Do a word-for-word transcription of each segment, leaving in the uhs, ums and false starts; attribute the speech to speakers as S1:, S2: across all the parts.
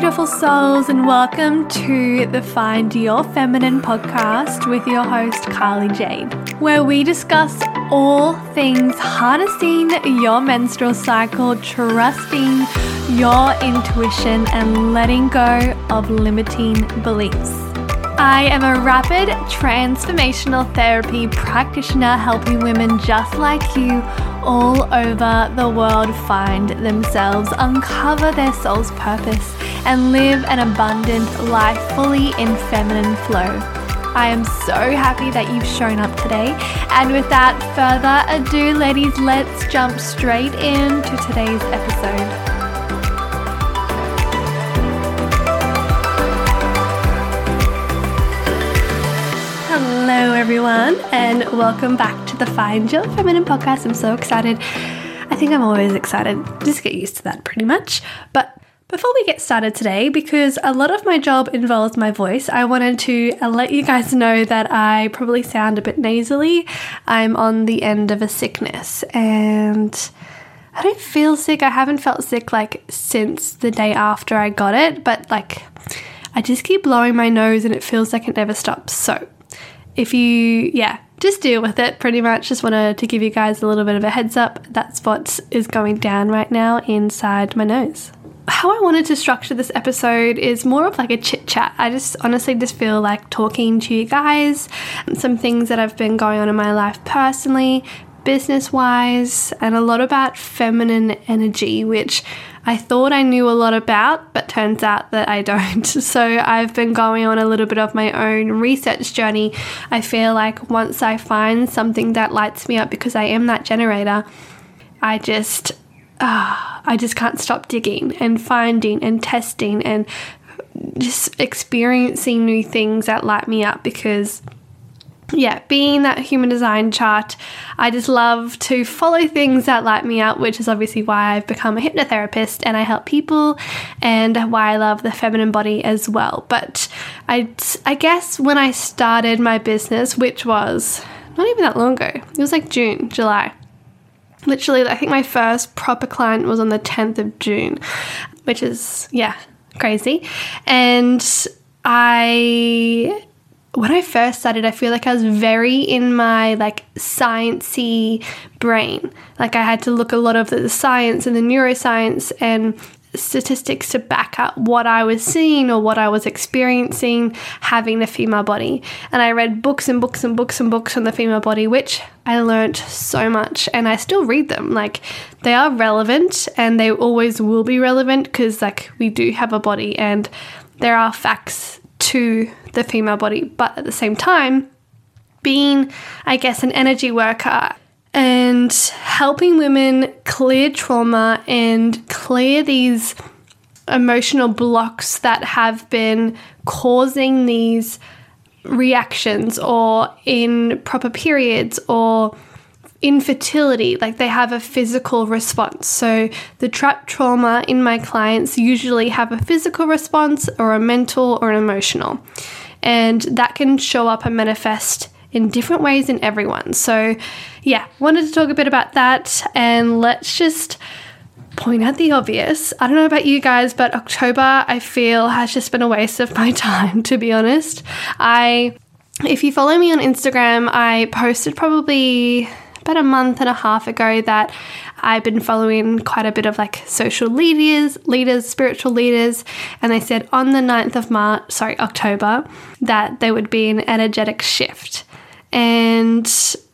S1: beautiful souls, and welcome to the Find Your Feminine podcast with your host, Carly Jade, where we discuss all things harnessing your menstrual cycle, trusting your intuition, and letting go of limiting beliefs. I am a rapid transformational therapy practitioner helping women just like you all over the world find themselves, uncover their soul's purpose, and live an abundant life fully in feminine flow. I am so happy that you've shown up today. And without further ado, ladies, let's jump straight into today's episode. Hello everyone, and welcome back to the Find Your Feminine podcast. I'm so excited. I think I'm always excited. Just get used to that pretty much. But before we get started today, because a lot of my job involves my voice, I wanted to let you guys know that I probably sound a bit nasally. I'm on the end of a sickness and I don't feel sick. I haven't felt sick like since the day after I got it, but like I just keep blowing my nose and it feels like it never stops. So if you, yeah, just deal with it pretty much. Just wanted to give you guys a little bit of a heads up. That's what is going down right now inside my nose. How I wanted to structure this episode is more of like a chit chat. I just honestly just feel like talking to you guys, some things that have been going on in my life personally, business-wise, and a lot about feminine energy, which I thought I knew a lot about, but turns out that I don't. So I've been going on a little bit of my own research journey. I feel like once I find something that lights me up, because I am that generator, I just, uh, I just can't stop digging and finding and testing and just experiencing new things that light me up, because yeah, being that human design chart, I just love to follow things that light me up, which is obviously why I've become a hypnotherapist and I help people, and why I love the feminine body as well. But I, I guess when I started my business, which was not even that long ago, it was like June, July. Literally, I think my first proper client was on the tenth of June, which is, yeah, crazy. And I... When I first started, I feel like I was very in my like sciencey brain. Like I had to look a lot of the science and the neuroscience and statistics to back up what I was seeing or what I was experiencing having the female body. And I read books and books and books and books on the female body, which I learned so much, and I still read them. Like they are relevant and they always will be relevant, because like we do have a body and there are facts to the female body, but at the same time, being, I guess, an energy worker and helping women clear trauma and clear these emotional blocks that have been causing these reactions, or improper periods, or infertility, like they have a physical response. So the trapped trauma in my clients usually have a physical response or a mental or an emotional. And that can show up and manifest in different ways in everyone. So yeah, wanted to talk a bit about that, and let's just point out the obvious. I don't know about you guys, but October I feel has just been a waste of my time, to be honest. I, if you follow me on Instagram, I posted probably about a month and a half ago that I've been following quite a bit of like social leaders, leaders, spiritual leaders, and they said on the ninth of March, sorry, October, that there would be an energetic shift. And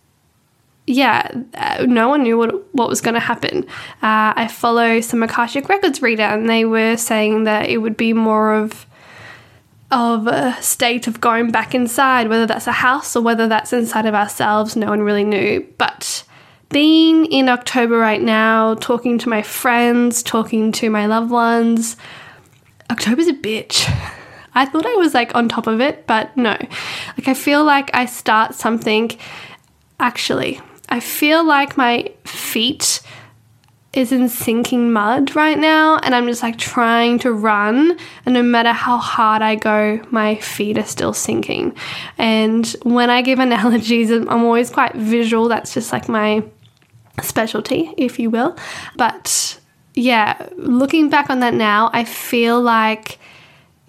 S1: yeah, no one knew what, what was going to happen. Uh, I follow some Akashic Records reader, and they were saying that it would be more of of a state of going back inside, whether that's a house or whether that's inside of ourselves. No one really knew. But being in October right now, talking to my friends, talking to my loved ones, October's a bitch. I thought I was like on top of it, but no. Like I feel like I start something, actually, I feel like my feet is in sinking mud right now, and I'm just like trying to run, and no matter how hard I go, my feet are still sinking. And when I give analogies, I'm always quite visual. That's just like my specialty, if you will. But yeah, looking back on that now, I feel like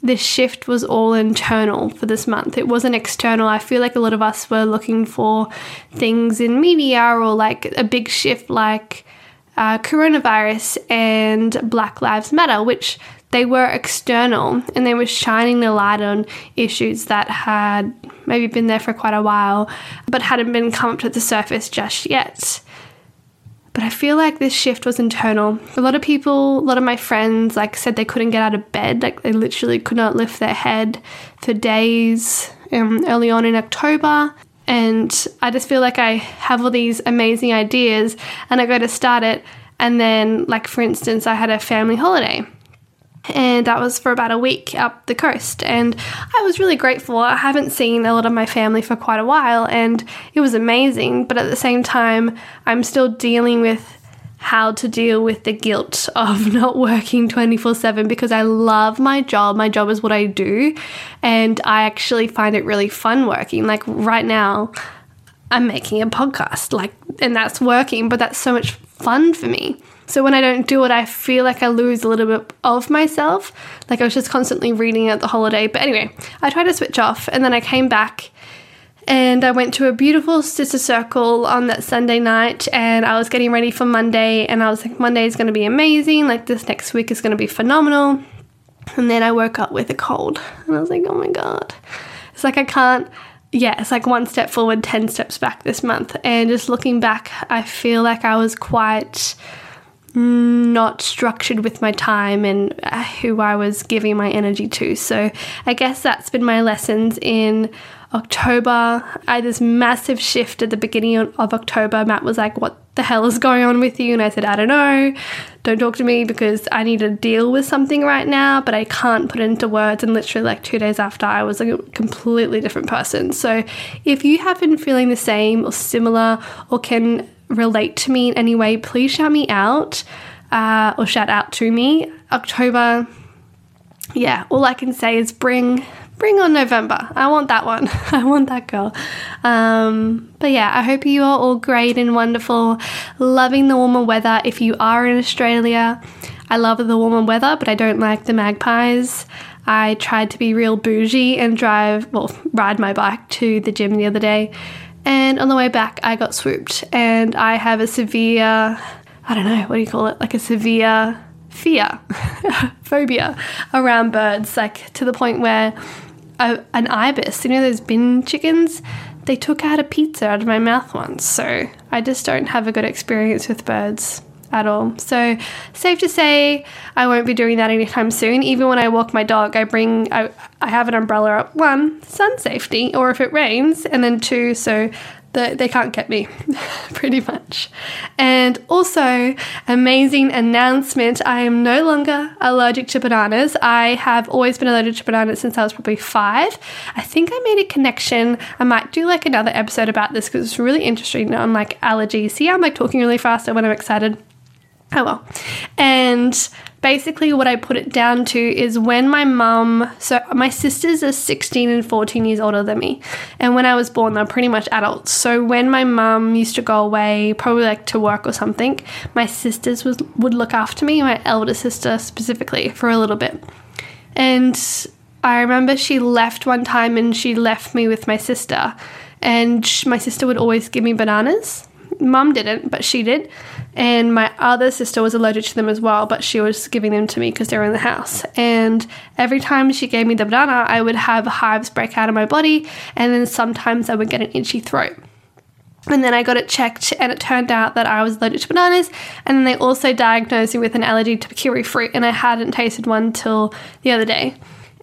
S1: this shift was all internal for this month. It wasn't external. I feel like a lot of us were looking for things in media or like a big shift like uh, coronavirus and Black Lives Matter, which they were external and they were shining the light on issues that had maybe been there for quite a while but hadn't been come up to the surface just yet. But I feel like this shift was internal. A lot of people, a lot of my friends, like said they couldn't get out of bed. Like they literally could not lift their head for days um, early on in October. And I just feel like I have all these amazing ideas and I go to start it. And then, like, for instance, I had a family holiday. And that was for about a week up the coast. And I was really grateful. I haven't seen a lot of my family for quite a while and it was amazing. But at the same time, I'm still dealing with how to deal with the guilt of not working twenty-four seven because I love my job. My job is what I do. And I actually find it really fun working. Like right now, I'm making a podcast, like, and that's working, but that's so much fun for me. So when I don't do it, I feel like I lose a little bit of myself. Like I was just constantly reading at the holiday. But anyway, I tried to switch off and then I came back and I went to a beautiful sister circle on that Sunday night and I was getting ready for Monday and I was like, Monday is going to be amazing. Like this next week is going to be phenomenal. And then I woke up with a cold and I was like, oh my God. It's like I can't, yeah, it's like one step forward, ten steps back this month. And just looking back, I feel like I was quite not structured with my time and who I was giving my energy to. So I guess that's been my lessons in October. I had this massive shift at the beginning of October. Matt was like, what the hell is going on with you? And I said, I don't know. Don't talk to me because I need to deal with something right now, but I can't put it into words. And literally like two days after, I was a completely different person. So if you have been feeling the same or similar or can relate to me in any way, please shout me out uh, or shout out to me. October, yeah, all I can say is bring bring on November. I want that one. I want that girl. Um, but yeah, I hope you are all great and wonderful, loving the warmer weather. If you are in Australia, I love the warmer weather, but I don't like the magpies. I tried to be real bougie and drive, well, ride my bike to the gym the other day. And on the way back, I got swooped and I have a severe, I don't know, what do you call it? Like a severe fear, phobia around birds, like to the point where a, an ibis, you know those bin chickens, they took out a pizza out of my mouth once. So I just don't have a good experience with birds at all. So safe to say I won't be doing that anytime soon. Even when I walk my dog, I bring, I, I have an umbrella up. One, sun safety, or if it rains, and then two, so the, they can't get me, pretty much. And also, amazing announcement, I am no longer allergic to bananas. I have always been allergic to bananas since I was probably five. I think I made a connection. I might do like another episode about this because it's really interesting on like allergies. See, I'm like talking really fast when I'm excited. Oh well. And basically what I put it down to is when my mum, so my sisters are sixteen and fourteen years older than me. And when I was born, they're pretty much adults. So when my mum used to go away, probably like to work or something, my sisters was, would look after me, my elder sister specifically, for a little bit. And I remember she left one time and she left me with my sister. And she, my sister would always give me bananas. Mum didn't, but she did. And my other sister was allergic to them as well, but she was giving them to me because they were in the house. And every time she gave me the banana, I would have hives break out of my body, and then sometimes I would get an itchy throat. And then I got it checked, and it turned out that I was allergic to bananas, and then they also diagnosed me with an allergy to kiwi fruit, and I hadn't tasted one till the other day.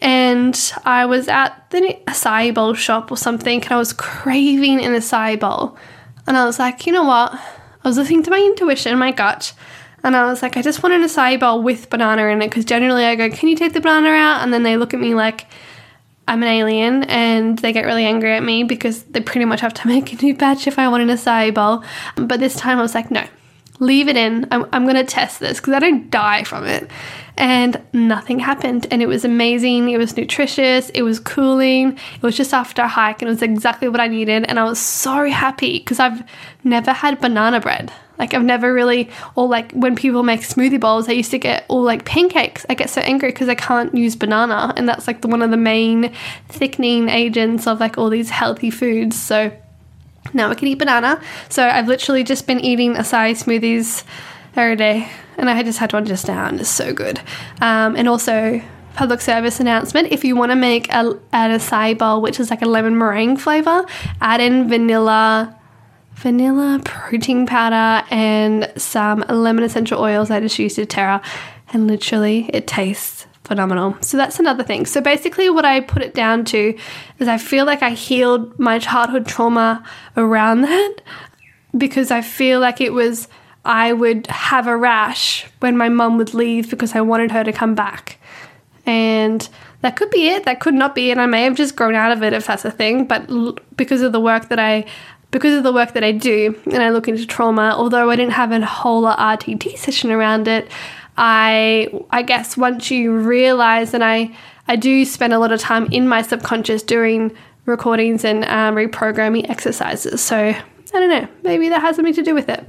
S1: And I was at the acai bowl shop or something, and I was craving an acai bowl. And I was like, you know what? I was listening to my intuition, my gut, and I was like, I just want an acai bowl with banana in it, because generally I go, can you take the banana out? And then they look at me like I'm an alien, and they get really angry at me because they pretty much have to make a new batch if I want an acai bowl. But this time I was like, no, leave it in. I'm, I'm going to test this because I don't die from it. And nothing happened. And it was amazing. It was nutritious. It was cooling. It was just after a hike and it was exactly what I needed. And I was so happy because I've never had banana bread. Like I've never really, or like when people make smoothie bowls, I used to get all like pancakes. I get so angry because I can't use banana. And that's like the, one of the main thickening agents of like all these healthy foods. So now I can eat banana. So I've literally just been eating acai smoothies every day. And I just had one just now and it's so good. Um, and also, public service announcement, if you want to make a, an acai bowl, which is like a lemon meringue flavour, add in vanilla, vanilla protein powder and some lemon essential oils. I just used doTERRA and literally it tastes phenomenal. So that's another thing. So basically what I put it down to is I feel like I healed my childhood trauma around that because I feel like it was, I would have a rash when my mum would leave because I wanted her to come back. And that could be it. That could not be it. And I may have just grown out of it if that's a thing. But l- because of the work that I, because of the work that I do and I look into trauma, although I didn't have a whole R T T session around it, I, I guess once you realize, and I, I do spend a lot of time in my subconscious doing recordings and um, reprogramming exercises. So I don't know, maybe that has something to do with it.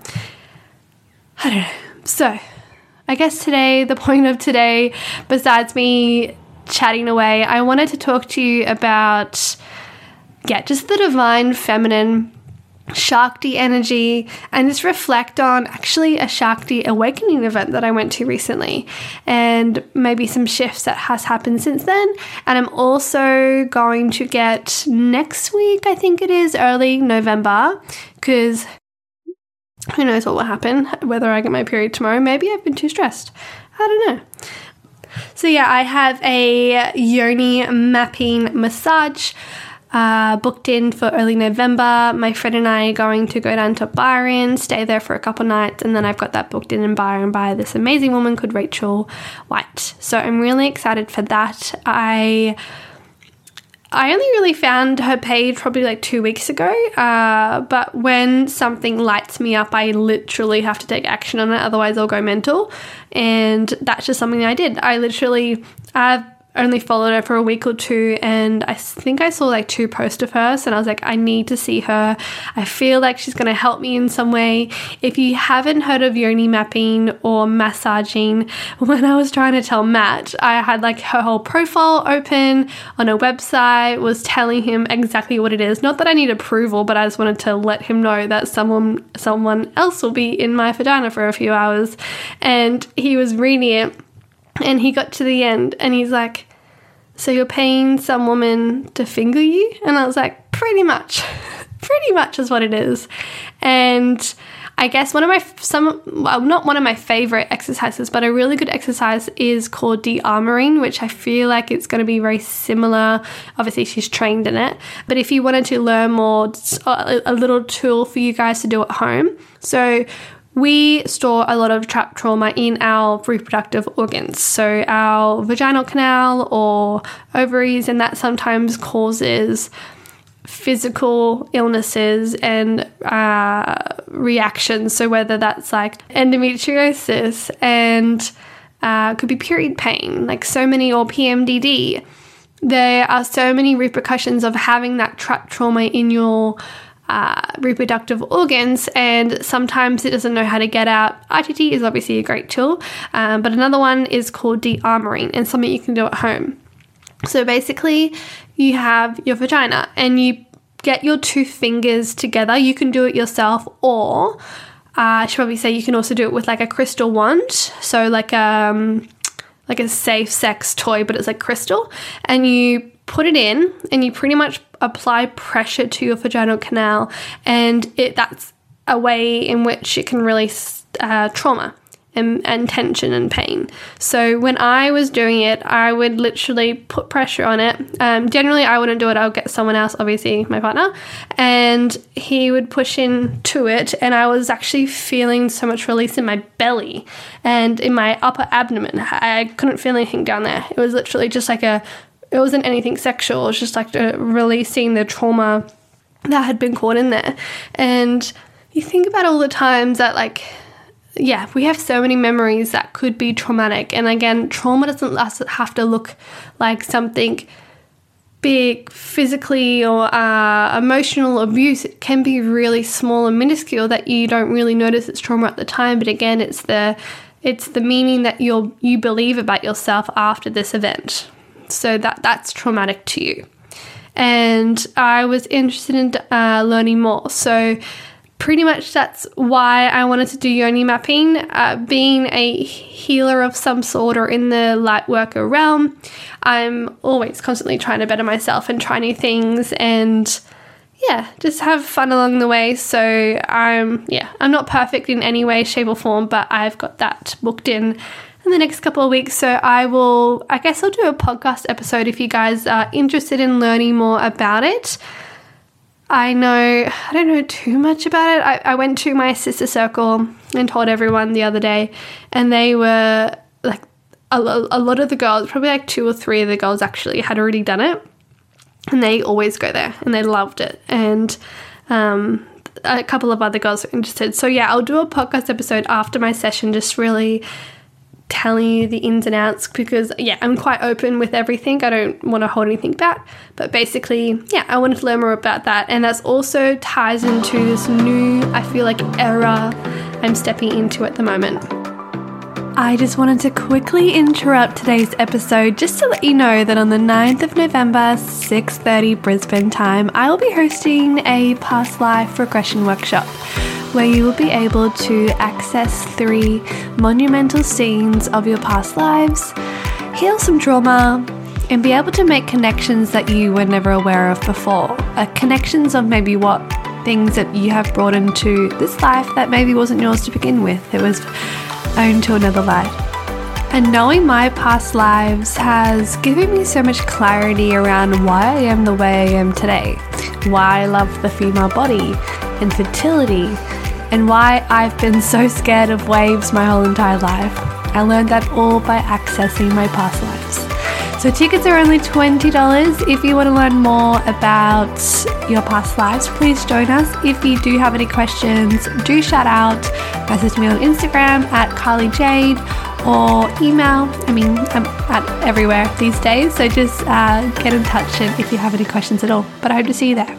S1: I don't know. So I guess today, the point of today, besides me chatting away, I wanted to talk to you about, yeah, just the divine feminine Shakti energy and just reflect on actually a Shakti awakening event that I went to recently and maybe some shifts that has happened since then. And I'm also going to get next week, I think it is, early November, because who knows what will happen, whether I get my period tomorrow. Maybe I've been too stressed. I don't know. So yeah, I have a yoni mapping massage uh, booked in for early November. My friend and I are going to go down to Byron, stay there for a couple nights, and then I've got that booked in in Byron by this amazing woman called Rachel White. So I'm really excited for that. I... I only really found her page probably like two weeks ago, uh, but when something lights me up, I literally have to take action on it, otherwise I'll go mental, and that's just something I did. I literally, I've only followed her for a week or two, and I think I saw like two posts of hers, and I was like, I need to see her. I feel like she's going to help me in some way. If you haven't heard of yoni mapping or massaging, when I was trying to tell Matt, I had like her whole profile open on a website, was telling him exactly what it is. Not that I need approval, but I just wanted to let him know that someone someone else will be in my vagina for a few hours. And he was reading it, and he got to the end and he's like, so you're paying some woman to finger you? And I was like, pretty much, pretty much is what it is. And I guess one of my, some, well, not one of my favorite exercises, but a really good exercise is called de-armoring, which I feel like it's going to be very similar. Obviously, she's trained in it. But if you wanted to learn more, a, a little tool for you guys to do at home. So we store a lot of trapped trauma in our reproductive organs, so our vaginal canal or ovaries, and that sometimes causes physical illnesses and uh, reactions. So whether that's like endometriosis and uh, could be period pain, like so many, or P M D D. There are so many repercussions of having that trapped trauma in your Uh, reproductive organs, and sometimes it doesn't know how to get out. I T T is obviously a great tool, um, but another one is called de-armoring, and something you can do at home. So basically you have your vagina and you get your two fingers together. You can do it yourself, or uh, I should probably say you can also do it with like a crystal wand, so like um like a safe sex toy, but it's like crystal, and you put it in and you pretty much apply pressure to your vaginal canal, and it that's a way in which it can release uh, trauma and, and tension and pain. So when I was doing it, I would literally put pressure on it. Um, generally, I wouldn't do it. I'll get someone else, obviously my partner, and he would push into it, and I was actually feeling so much release in my belly and in my upper abdomen. I couldn't feel anything down there. It was literally just like a It wasn't anything sexual. It was just like uh, releasing the trauma that had been caught in there. And you think about all the times that like yeah, we have so many memories that could be traumatic. And again, trauma doesn't have to look like something big physically or uh, emotional abuse. It can be really small and minuscule that you don't really notice it's trauma at the time. But again, it's the it's the meaning that you you believe about yourself after this event. So that that's traumatic to you. And I was interested in uh, learning more. So pretty much that's why I wanted to do yoni mapping. Uh, being a healer of some sort or in the light worker realm, I'm always constantly trying to better myself and try new things and yeah, just have fun along the way. So I'm, yeah, I'm not perfect in any way, shape or form, but I've got that booked in in the next couple of weeks. So I will, I guess I'll do a podcast episode if you guys are interested in learning more about it. I know, I don't know too much about it. I, I went to my sister circle and told everyone the other day, and they were like, a, a lot of the girls, probably like two or three of the girls actually had already done it, and they always go there and they loved it. And um, a couple of other girls were interested. So yeah, I'll do a podcast episode after my session, just really telling you the ins and outs, because yeah, I'm quite open with everything. I don't want to hold anything back, but basically, yeah, I wanted to learn more about that. And that's also ties into this new, I feel like, era I'm stepping into at the moment. I just wanted to quickly interrupt today's episode just to let you know that on the ninth of November, six thirty Brisbane time, I will be hosting a past life regression workshop where you will be able to access three monumental scenes of your past lives, heal some trauma, and be able to make connections that you were never aware of before. Uh, connections of maybe what things that you have brought into this life that maybe wasn't yours to begin with. It was owned to another life. And knowing my past lives has given me so much clarity around why I am the way I am today, why I love the female body and fertility, and why I've been so scared of waves my whole entire life. I learned that all by accessing my past lives. So tickets are only twenty dollars. If you want to learn more about your past lives, please join us. If you do have any questions, do shout out, message me on Instagram at Carly Jade, or email. I mean, I'm at everywhere these days, so just uh, get in touch if you have any questions at all. But I hope to see you there.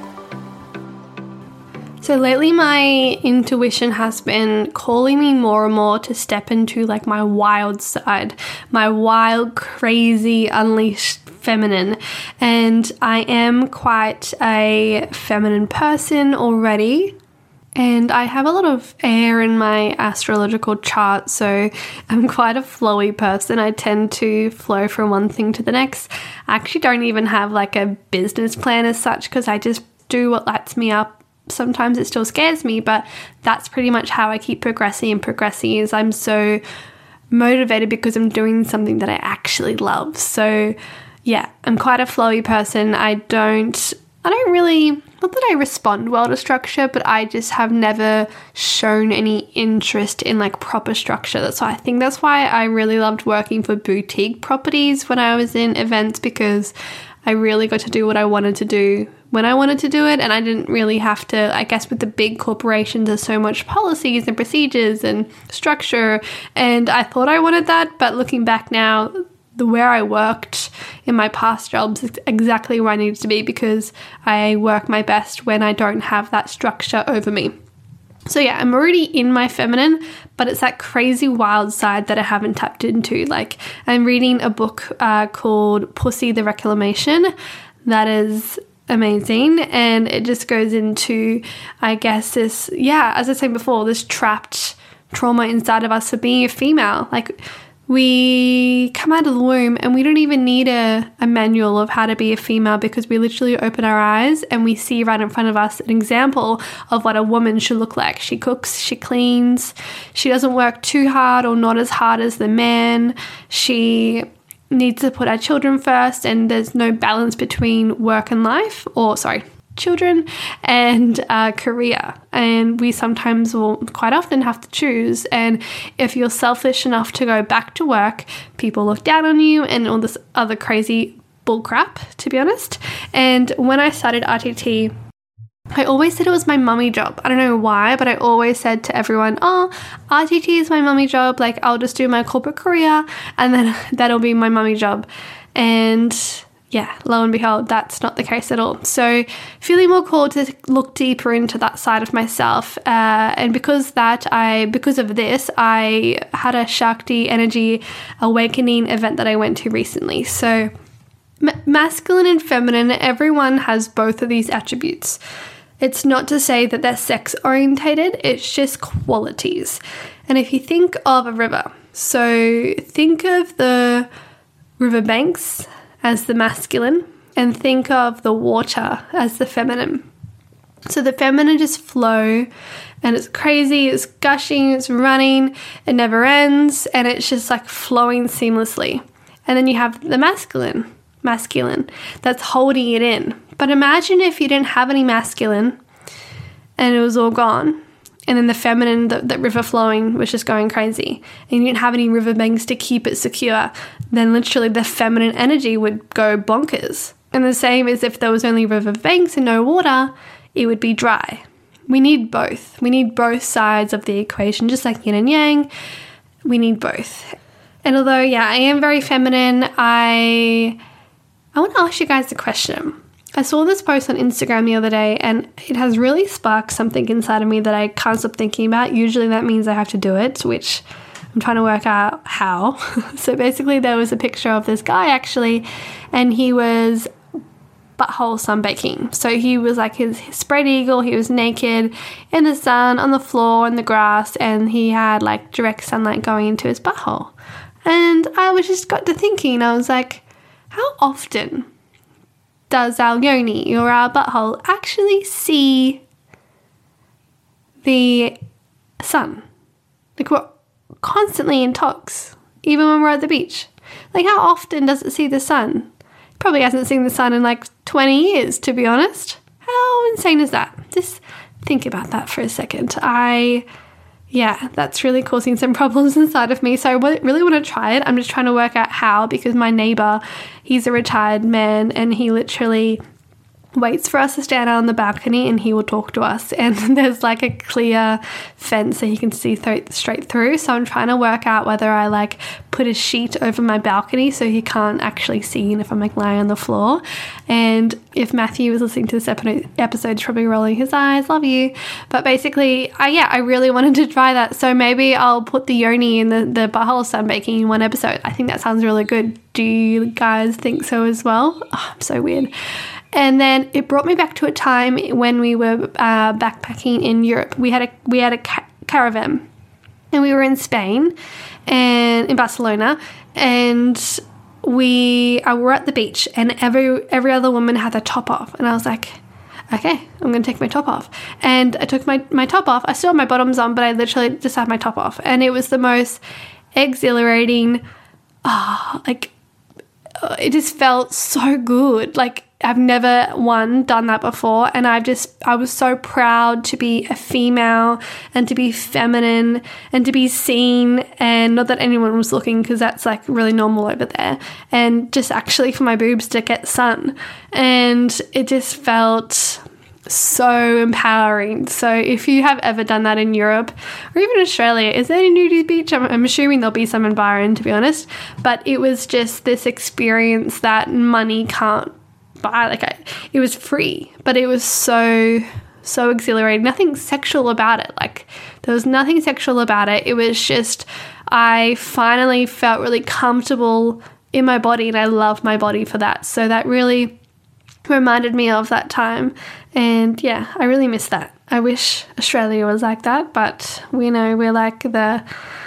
S1: So lately my intuition has been calling me more and more to step into like my wild side, my wild, crazy, unleashed feminine. And I am quite a feminine person already. And I have a lot of air in my astrological chart, so I'm quite a flowy person. I tend to flow from one thing to the next. I actually don't even have like a business plan as such, because I just do what lights me up. Sometimes it still scares me, but that's pretty much how I keep progressing and progressing is I'm so motivated because I'm doing something that I actually love. So yeah, I'm quite a flowy person. I don't, I don't really, not that I respond well to structure, but I just have never shown any interest in like proper structure. That's why I think that's why I really loved working for boutique properties when I was in events, because I really got to do what I wanted to do when I wanted to do it, and I didn't really have to, I guess with the big corporations there's so much policies and procedures and structure, and I thought I wanted that, but looking back now, the where I worked in my past jobs is exactly where I needed to be, because I work my best when I don't have that structure over me. So yeah, I'm already in my feminine, but it's that crazy wild side that I haven't tapped into. Like I'm reading a book uh, called Pussy the Reclamation that is amazing, and it just goes into, I guess, this, yeah, as I said before, this trapped trauma inside of us for being a female. Like we come out of the womb and we don't even need a, a manual of how to be a female, because we literally open our eyes and we see right in front of us an example of what a woman should look like. She cooks, she cleans, she doesn't work too hard or not as hard as the man. She needs to put our children first, and there's no balance between work and life, or sorry, children and uh, career. And we sometimes will quite often have to choose. And if you're selfish enough to go back to work, people look down on you and all this other crazy bull crap, to be honest. And when I started R T T, I always said it was my mummy job. I don't know why, but I always said to everyone, oh, R T T is my mummy job. Like, I'll just do my corporate career and then that'll be my mummy job. And yeah, lo and behold, that's not the case at all. So feeling more called to look deeper into that side of myself. Uh, and because that I, because of this, I had a Shakti energy awakening event that I went to recently. So ma- masculine and feminine, everyone has both of these attributes. It's not to say that they're sex orientated, it's just qualities. And if you think of a river, so think of the riverbanks as the masculine and think of the water as the feminine. So the feminine just flow and it's crazy, it's gushing, it's running, it never ends, and it's just like flowing seamlessly. And then you have the masculine, masculine, that's holding it in. But imagine if you didn't have any masculine and it was all gone. And then the feminine, the, the river flowing was just going crazy. And you didn't have any riverbanks to keep it secure. Then literally the feminine energy would go bonkers. And the same as if there was only riverbanks and no water, it would be dry. We need both. We need both sides of the equation, just like yin and yang. We need both. And although, yeah, I am very feminine, I, I want to ask you guys a question. I saw this post on Instagram the other day and it has really sparked something inside of me that I can't stop thinking about. Usually that means I have to do it, which I'm trying to work out how. So basically there was a picture of this guy actually, and he was butthole sunbaking. So he was like his, his spread eagle, he was naked in the sun, on the floor, in the grass, and he had like direct sunlight going into his butthole. And I was just got to thinking, I was like, how often does our yoni or our butthole actually see the sun? Like, we're constantly in tox, even when we're at the beach. Like, how often does it see the sun? It probably hasn't seen the sun in like twenty years, to be honest. How insane is that? Just think about that for a second. I Yeah, that's really causing some problems inside of me. So I really want to try it. I'm just trying to work out how, because my neighbor, he's a retired man and he literally waits for us to stand out on the balcony and he will talk to us. And there's like a clear fence so he can see th- straight through. So I'm trying to work out whether I like put a sheet over my balcony so he can't actually see, and if I'm like lying on the floor. And if Matthew was listening to this epi- episode, he's probably rolling his eyes, love you. But basically, I, yeah, I really wanted to try that. So maybe I'll put the yoni and the, the butthole sunbaking in one episode. I think that sounds really good. Do you guys think so as well? Oh, I'm so weird. And then it brought me back to a time when we were uh, backpacking in Europe. We had a we had a ca- caravan, and we were in Spain and in Barcelona, and we uh, were at the beach, and every every other woman had their top off, and I was like, okay, I'm gonna take my top off. And I took my my top off. I still had my bottoms on, but I literally just had my top off, and it was the most exhilarating. Ah, oh, like uh, it just felt so good. Like, I've never, one, done that before, and I've just, I was so proud to be a female and to be feminine and to be seen, and not that anyone was looking, because that's like really normal over there, and just actually for my boobs to get sun, and it just felt so empowering. So if you have ever done that in Europe or even Australia, is there any nudity beach? I'm, I'm assuming there'll be some in Byron, to be honest, but it was just this experience that money can't buy. Like, I, it was free, but it was so so exhilarating. Nothing sexual about it. Like, there was nothing sexual about it. It was just, I finally felt really comfortable in my body, and I love my body for that. So that really reminded me of that time, and yeah, I really miss that. I wish Australia was like that, but we know we're like the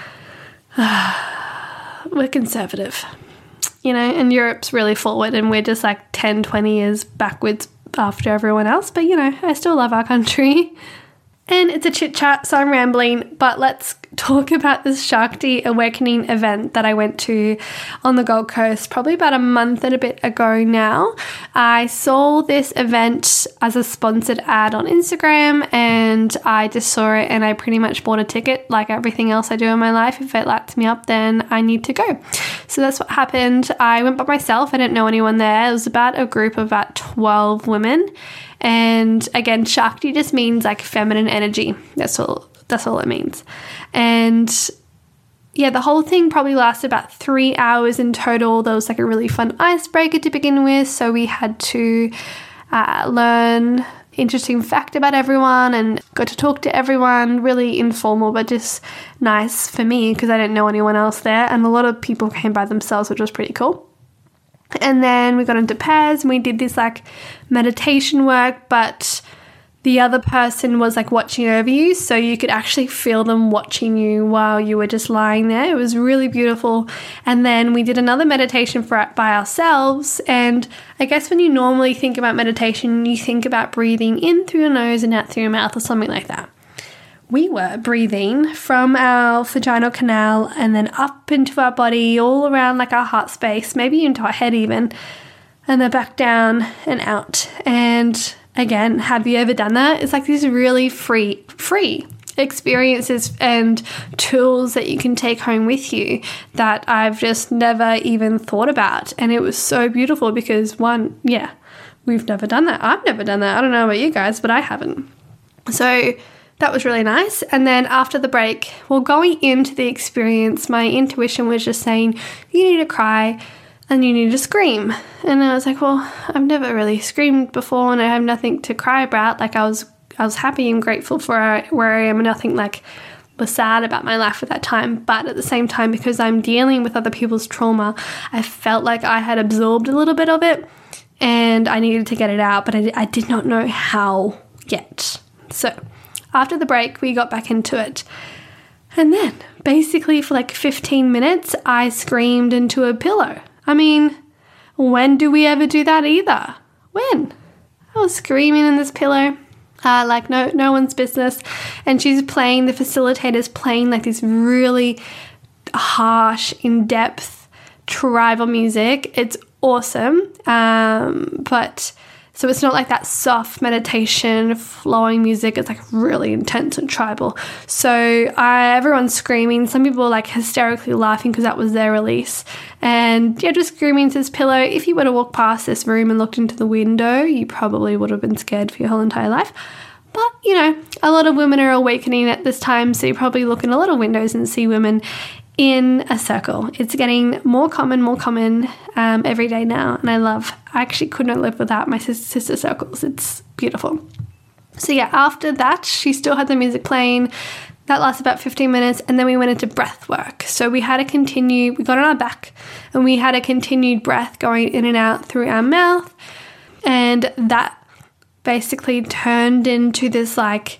S1: uh, we're conservative, you know, and Europe's really forward, and we're just like ten, twenty years backwards after everyone else. But, you know, I still love our country. And it's a chit chat, so I'm rambling, but let's talk about this Shakti Awakening event that I went to on the Gold Coast probably about a month and a bit ago now. I saw this event as a sponsored ad on Instagram, and I just saw it and I pretty much bought a ticket. Like everything else I do in my life, if it lights me up, then I need to go. So that's what happened. I went by myself. I didn't know anyone there. It was about a group of about twelve women. And again, Shakti just means like feminine energy. That's all. That's all it means. And yeah, the whole thing probably lasted about three hours in total. There was like a really fun icebreaker to begin with. So we had to uh, learn interesting fact about everyone and got to talk to everyone. Really informal, but just nice for me because I didn't know anyone else there. And a lot of people came by themselves, which was pretty cool. And then we got into pairs and we did this like meditation work, but the other person was like watching over you, so you could actually feel them watching you while you were just lying there. It was really beautiful. And then we did another meditation for by ourselves. And I guess when you normally think about meditation, you think about breathing in through your nose and out through your mouth or something like that. We were breathing from our vaginal canal and then up into our body, all around like our heart space, maybe into our head even, and then back down and out. And again, have you ever done that? It's like these really free, free experiences and tools that you can take home with you that I've just never even thought about. And it was so beautiful because one, yeah, we've never done that. I've never done that. I don't know about you guys, but I haven't. So that was really nice. And then after the break, well, going into the experience, my intuition was just saying, you need to cry and you need to scream. And I was like, well, I've never really screamed before and I have nothing to cry about. Like I was I was happy and grateful for where I am and nothing like was sad about my life at that time. But at the same time, because I'm dealing with other people's trauma, I felt like I had absorbed a little bit of it and I needed to get it out, but I, I did not know how yet. So after the break, we got back into it. And then basically for like fifteen minutes, I screamed into a pillow. I mean, when do we ever do that either? When? I was screaming in this pillow, uh, like no no one's business. And she's playing, the facilitator's playing like this really harsh, in-depth tribal music. It's awesome. Um, but so it's not like that soft meditation, flowing music. It's like really intense and tribal. So I, everyone's screaming. Some people are like hysterically laughing because that was their release. And yeah, just screaming to this pillow. If you were to walk past this room and looked into the window, you probably would have been scared for your whole entire life. But, you know, a lot of women are awakening at this time. So you probably look in a lot of windows and see women in a circle. It's getting more common, more common um, every day now. And I love, I actually could not live without my sister, sister circles. It's beautiful. So yeah, after that, she still had the music playing. That lasted about fifteen minutes. And then we went into breath work. So we had to continue, we got on our back and we had a continued breath going in and out through our mouth. And that basically turned into this like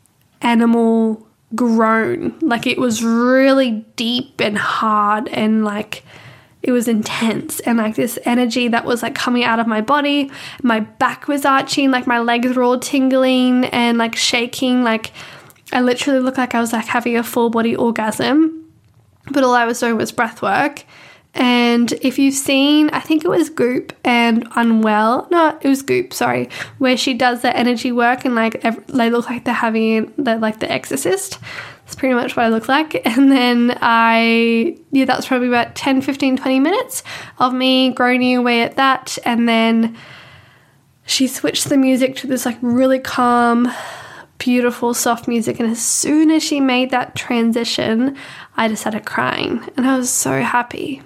S1: animal groan. Like it was really deep and hard and like it was intense and like this energy that was like coming out of my body. My back was arching, like my legs were all tingling and like shaking. Like I literally looked like I was like having a full body orgasm, but all I was doing was breath work. And if you've seen, I think it was Goop and Unwell, no, it was Goop, sorry, where she does the energy work and like they look like they're having, they're like the Exorcist. That's pretty much what I look like. And then I, yeah, that was probably about ten, fifteen, twenty minutes of me groaning away at that. And then she switched the music to this like really calm, beautiful, soft music. And as soon as she made that transition, I just started crying and I was so happy.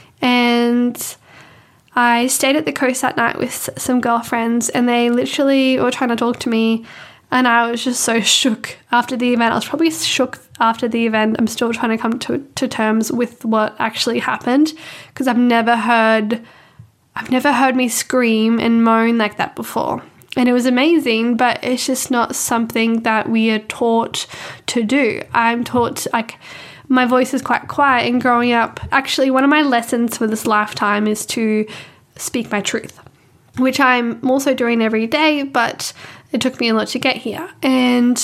S1: And I stayed at the coast that night with some girlfriends and they literally were trying to talk to me and I was just so shook after the event. I was probably shook after the event. I'm still trying to come to, to terms with what actually happened because I've never heard, I've never heard me scream and moan like that before. And it was amazing, but it's just not something that we are taught to do. I'm taught like, my voice is quite quiet and growing up, actually one of my lessons for this lifetime is to speak my truth, which I'm also doing every day, but it took me a lot to get here. And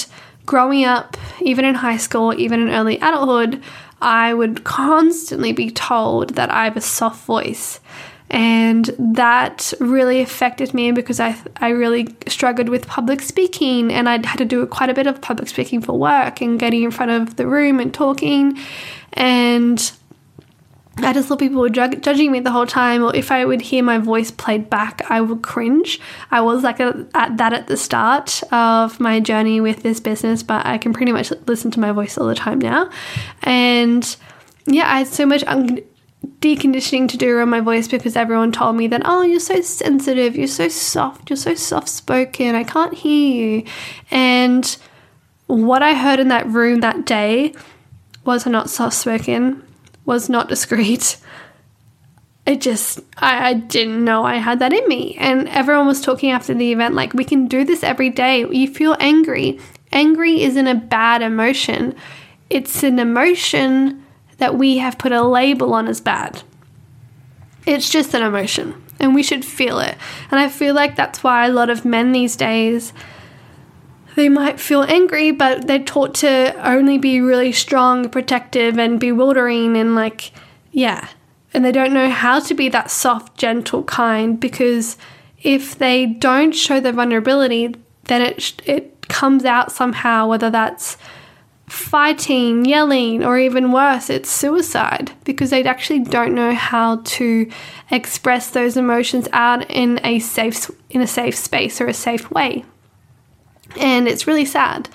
S1: growing up, even in high school, even in early adulthood, I would constantly be told that I have a soft voice. And that really affected me because I I really struggled with public speaking, and I had to do quite a bit of public speaking for work and getting in front of the room and talking. And I just thought people were ju- judging me the whole time, or if I would hear my voice played back, I would cringe. I was like a, at that at the start of my journey with this business, but I can pretty much listen to my voice all the time now. And yeah, I had so much un- deconditioning to do on my voice because everyone told me that, oh, you're so sensitive, you're so soft, you're so soft-spoken, I can't hear you. And what I heard in that room that day was not soft-spoken, was not discreet. It just, I, I didn't know I had that in me. And everyone was talking after the event, like, we can do this every day. You feel angry. Angry isn't a bad emotion. It's an emotion that we have put a label on as bad. It's just an emotion, and we should feel it. And I feel like that's why a lot of men these days, they might feel angry, but they're taught to only be really strong, protective, and bewildering, and like, yeah. And they don't know how to be that soft, gentle, kind, because if they don't show their vulnerability, then it it comes out somehow, whether that's fighting, yelling, or even worse, it's suicide, because they actually don't know how to express those emotions out in a safe in a safe space or a safe way. And it's really sad.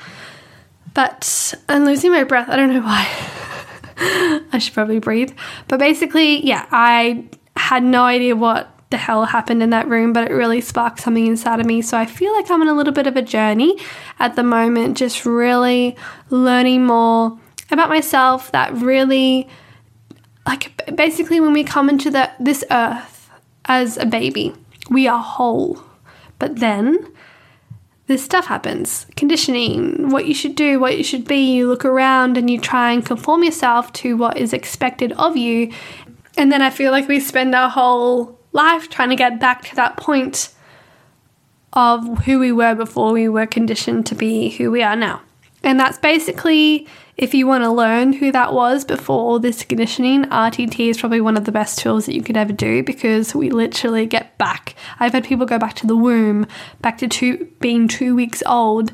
S1: But I'm losing my breath. I don't know why. I should probably breathe. But basically, yeah, I had no idea what the hell happened in that room, but it really sparked something inside of me. So I feel like I'm on a little bit of a journey at the moment, just really learning more about myself. That really, like, basically when we come into the, this earth as a baby, we are whole. But then this stuff happens. Conditioning, what you should do, what you should be. You look around and you try and conform yourself to what is expected of you. And then I feel like we spend our whole life trying to get back to that point of who we were before we were conditioned to be who we are now. And that's basically, if you want to learn who that was before all this conditioning, R T T is probably one of the best tools that you could ever do, because we literally get back. I've had people go back to the womb, back to two, being two weeks old.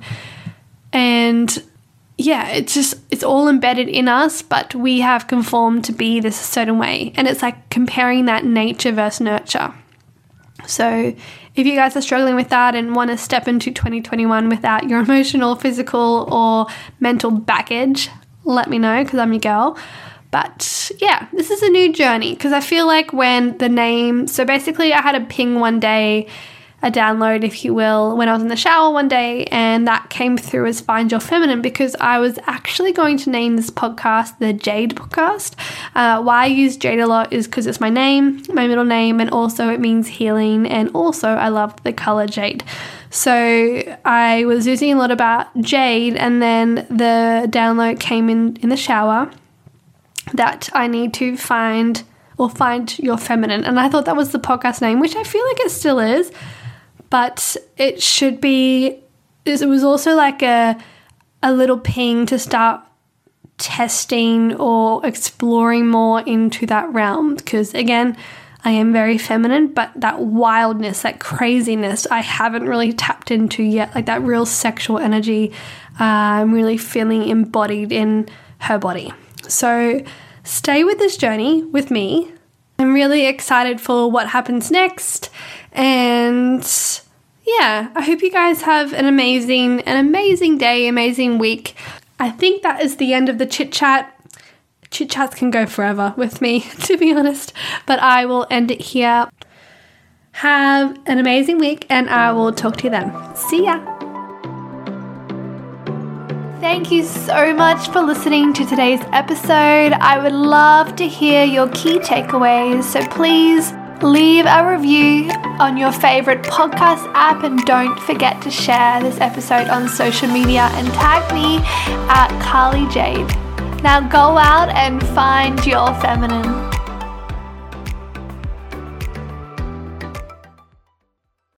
S1: And yeah, it's just, it's all embedded in us, but we have conformed to be this certain way. And it's like comparing that nature versus nurture. So if you guys are struggling with that and want to step into twenty twenty-one without your emotional, physical, or mental baggage, let me know, because I'm your girl. But yeah, this is a new journey, because I feel like when the name, so basically I had a ping one day, a download, if you will, when I was in the shower one day, and that came through as Find Your Feminine, because I was actually going to name this podcast the Jade Podcast. Uh, why I use Jade a lot is because it's my name, my middle name, and also it means healing, and also I love the color jade. So I was using a lot about jade, and then the download came in in the shower that I need to find or find your feminine, and I thought that was the podcast name, which I feel like it still is. But it should be, it was also like a a little ping to start testing or exploring more into that realm. Because again, I am very feminine, but that wildness, that craziness, I haven't really tapped into yet. Like that real sexual energy, uh, I'm really feeling embodied in her body. So stay with this journey with me. I'm really excited for what happens next. And yeah, I hope you guys have an amazing, an amazing day, amazing week. I think that is the end of the chit chat. Chit chats can go forever with me, to be honest, but I will end it here. Have an amazing week, and I will talk to you then. See ya. Thank you so much for listening to today's episode. I would love to hear your key takeaways, so please leave a review on your favorite podcast app, and don't forget to share this episode on social media and tag me at Carly Jade. Now go out and find your feminine.